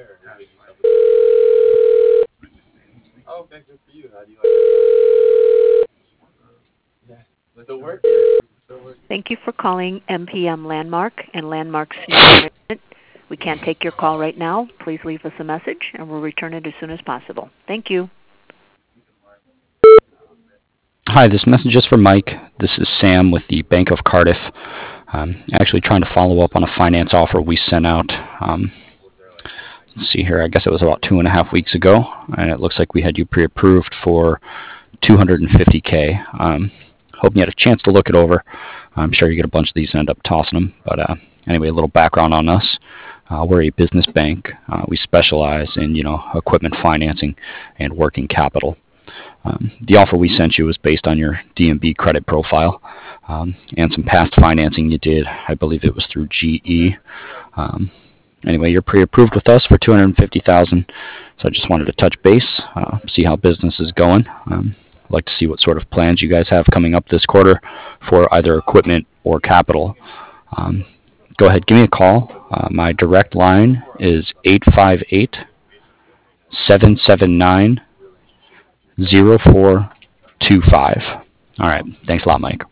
Thank you for calling MPM Landmark and Landmark Senior Management. We can't take your call right now. Please leave us a message, and we'll return it as soon as possible. Thank you. Hi, this message is for Mike. This is Sam with the Bank of Cardiff. Actually trying to follow up on a finance offer we sent out. Let's see here, I guess it was about 2.5 weeks ago, and it looks like we had you pre-approved for 250K. Hoping you had a chance to look it over. I'm sure you get a bunch of these and end up tossing them. But anyway, a little background on us. We're a business bank. We specialize in, equipment financing and working capital. The offer we sent you was based on your DNB credit profile and some past financing you did. I believe it was through GE. Anyway, you're pre-approved with us for 250,000. So I just wanted to touch base, see how business is going. I'd like to see what sort of plans you guys have coming up this quarter for either equipment or capital. Go ahead, give me a call. My direct line is 858-779-0425. All right, thanks a lot, Mike.